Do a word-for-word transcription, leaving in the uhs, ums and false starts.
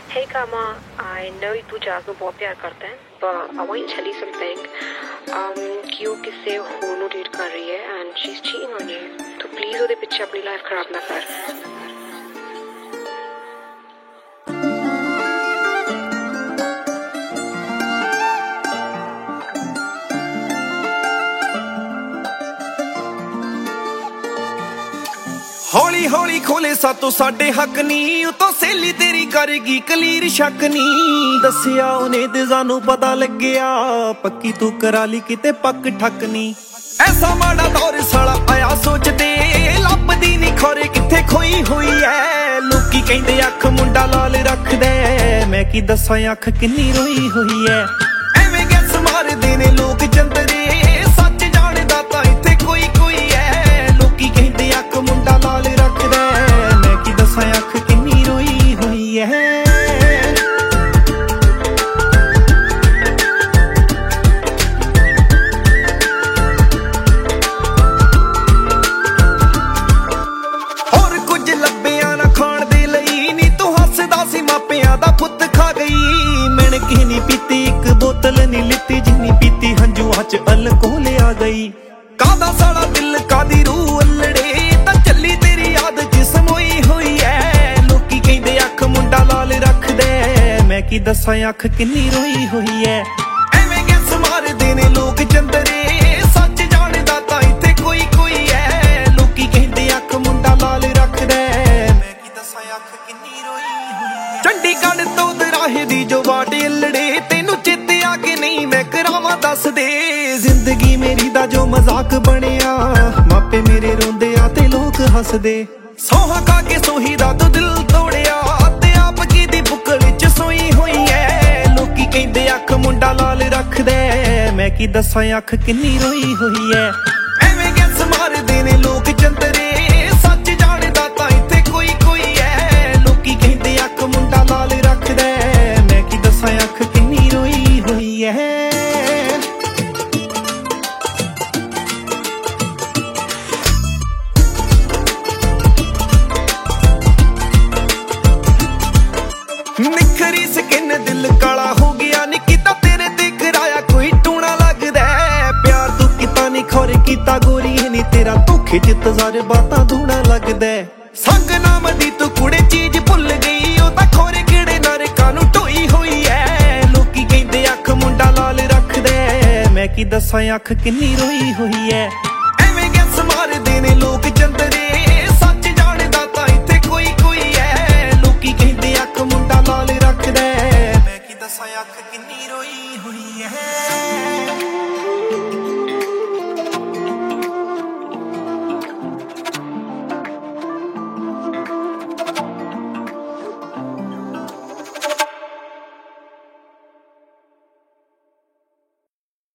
Hey Kama, I know तू Jazz को बहुत प्यार करता है, but I want to tell you something. Um, कि वो किसी और को डेट कर रही है and she's cheating on you. तो please उसके पीछे अपनी लाइफ खराब ना कर. हौली हौली खोले सातों साडे हक नी उतो सहेली तेरी करेगी कलीर शक नी दसिया उन्हें ते सानू पता लग्या पक्की तू करा ली किते पक ठक नी ऐसा माड़ा दौर साला आया सोचते लभदी नी खोरे किथे खोई हुई है लोकी कहंदे अख मुंडा लाल रख दे मैं की दसां अख किन्नी रोई हुई है एवें गैस मार देने लोग चंदरे सच जानदा तां इत्थे कोई कोई है लोकी कहंदे अख मुंडा लाल रख दे मैं की दसां अख किन्नी रोई हुई है पीती एक बोतल नी लिती जिन्नी पीती हंजुआ च अल्कोहल आ गई कादा साड़ा दिल कादी रूह अल्लड़े तां चली तेरी याद च समोई हुई है लोकी कहंदे अख मुंडा लाल रख दे मैं की दसां अख किन्नी रोई हुई है एवें गैस मार देने लोग चंदरे सच जानदा तां इत्थे कोई कोई है लोकी कहंदे अख मुंडा लाल रख दे मैं की दसां अख किन्नी रोई हुई है चंडीगढ़ तो दराहे दी जो वाटे अल्लड़े नहीं मैं करावा दस दे जिंदगी मेरी दा जो मजाक बनिया मापे मेरे रोंदे आते लोग हस दे सोहा खा के सोही दा तू दिल तोड़िया ते आप की दी बुकल च सोई हुई है लोकी कहंदे अख मुंडा लाल रख दे मैं की दसां अख किन्नी रोई हुई है एवें गैस मार देने लोग चंदरे सच जानदा तां इत्थे कोई कोई है लोकी कहंदे अख मुंडा लाल रख दे मैं की दसां अख किन्नी रोई हुई है निखरी स्किन दिल काला हो गया निकिता तेरे ते कराया कोई टूना लगदा प्यार तू किता नी खोर किता गोरी नी तेरा धोखे च तजर्बाता धूना लगदा संग नाम दी तू कुड़े चीज भुल गई ओ तां खोरे किड़े नरकां नू ढोई हुई है लोकी कहंदे अख मुंडा लाल रख दे मैं की दसां अख किन्नी रोई हुई है एवें गैस मार देने लोग चंदरे सच जानदा तां इत्थे कोई कोई है लोकी कहंदे अख मुंडा लाल रख दे मैं की दसां अख किन्नी रोई हुई है।